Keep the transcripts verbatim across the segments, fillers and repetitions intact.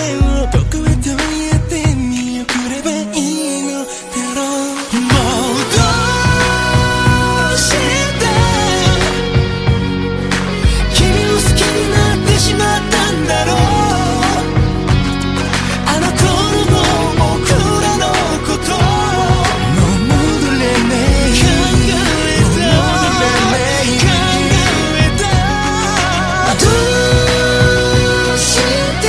を僕はどうやって見送ればいいのだろう。もうどうして君を好きになってしまったんだろう。あの頃の僕らのこともう戻れない考えた考えたどうして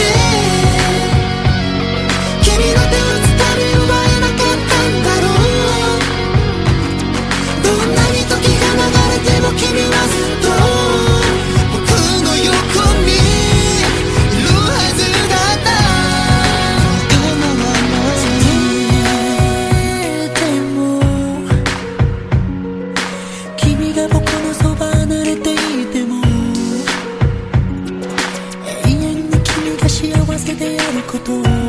君の手をつかみ奪えなかったんだろう。どんなに時が流れても君はずっと僕の横にいるはずだったでも君が僕のそば離れていても永遠に君が幸せであることを